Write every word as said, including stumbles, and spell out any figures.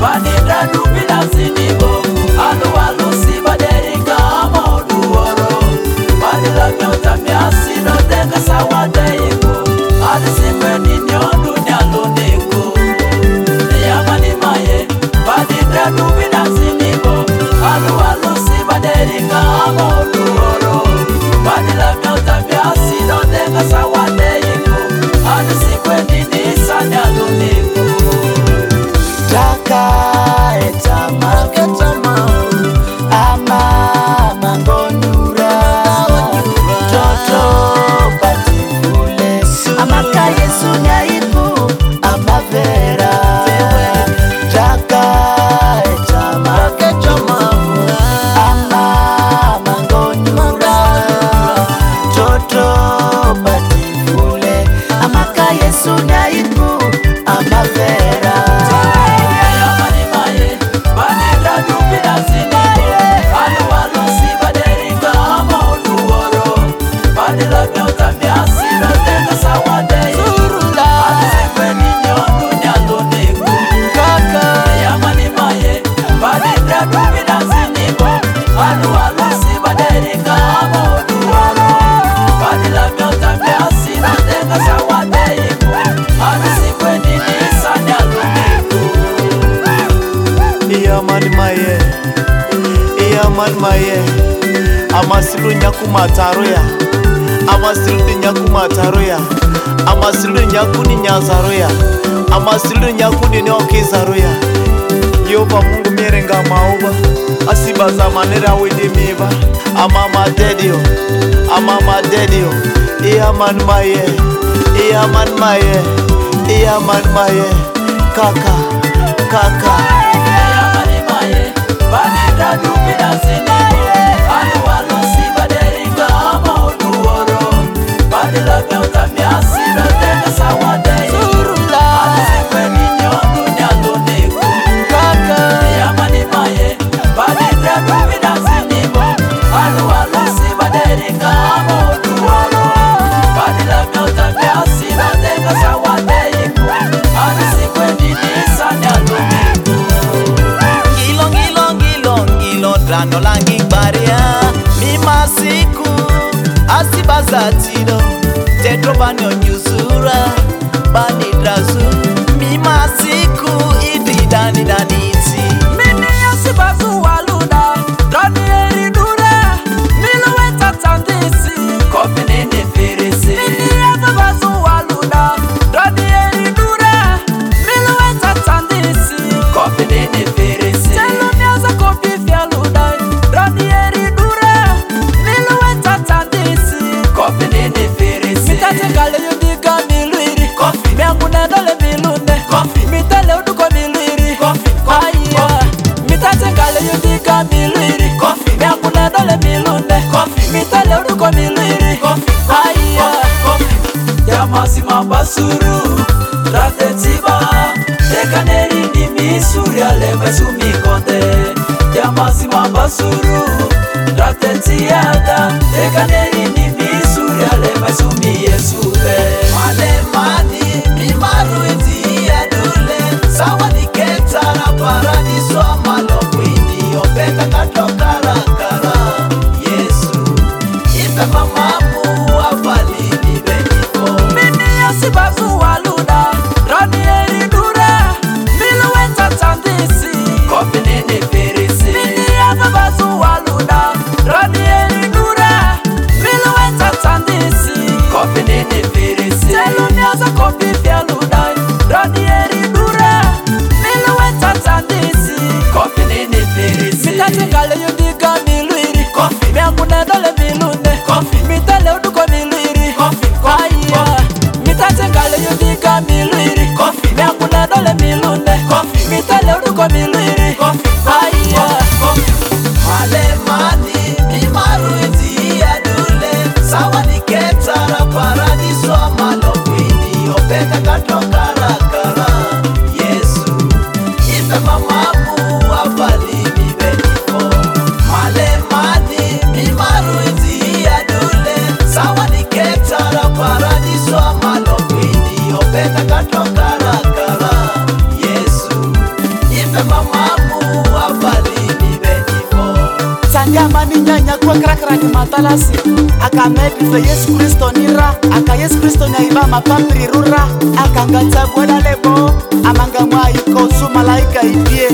Banidra dubila sinibo Alu alu si baderika ama uduoro Badila miota miasi no teka sawa deiko Adi simwe ninyo dunia luniko Yamani maye Banidra dubila sinibo Alu alu si baderika ama uduoro Badila miota miasi no teka sawa deiko Adi simwe nini sanya luniko Taka etama ketama ama mangonura toto patifule amaka Yesu nyaiku ama vera taka etama ketama ama mangonura toto patifule amaka Yesu nyaiku ama vera Man maye amasiru nyaku mataroya amasiru nyaku mataroya amasiru nyaku ni nyazaroya amasiru nyaku ni okizaroya Yehova Mungu mirenga maoba asiba za manera widi miba amama dedio amama dedio iya man maye iya man maye iya man maye kaka kaka Banidra dubila sinibo Alu alu si baderika ama uduoro Badila miota miasi no teka sawa deiko Adi simwe ninyo dunia luniko Yamani maye Banidra dubila sinibo Alu alu si baderika ama uduoro Badila miota miasi no teka sawa deiko Adi simwe nini sanya luniko Drano langi baria mi masiku asibazatiro tetro banyo nyusura bani drazu mi masiku ididani daniti mimi asibazu waluda drani eridura miluweta tandisi kofinene ferese mimi asibazu waluda drani eridura miluweta tandisi kofinene ferese telo miaza kofi fialuda drani eridura miluweta tandisi kofinene ferese mitate kale yudiga miluiri kofi miangu nedole milune kofi mitale uduko miluiri kofi aya mitate kale yudiga miluiri kofi miangu nedole milune kofi mitale uduko miluiri kofi aya Yamasi mambasuru Rate tiba Tekaneri ni misuri aleme sumikonde Yamasi mambasuru Rate tiada Tekaneri ni misuri aleme sumi yesube Mane mani mi maru iti adule sawa niketa na paradiso amalo kwini openda katoka rakara Yesu ipe mamamu afali Asibazu waluda Rani eridura Miluweta tandisi Kofinene ferese Mini asibazu waluda Rani eridura Miluweta tandisi Kofinene ferese Telu miaza kofi fialuda Rani eridura Miluweta tandisi Kofinene ferese Mitate kale yudiga miluiri Kofi miangu nedole milune Kofi mitale uduko miluiri Kofi aya Mitate kale yudiga miluiri Kofi miangu nedole milune Kofi mitale uduko miluiri Kofi aya Male mani mi maru iti adule sawa niketa na paradiso amalo kwini openda katoka rakara Yesu ipe mamamu afali mibenifo Male mani mi maru iti adule sawa niketa na paradiso amalo kwini openda katoka rakara Yesu ipe mamamu avalini benifo Sanyama ni nyanya kwa krakra ni matalasi Aka medrife Yesu Kristo nira Aka Yesu Kristo nyaiba mapapri rura Aka ngata bwada lebo Amanga mwa iko su malaika ibie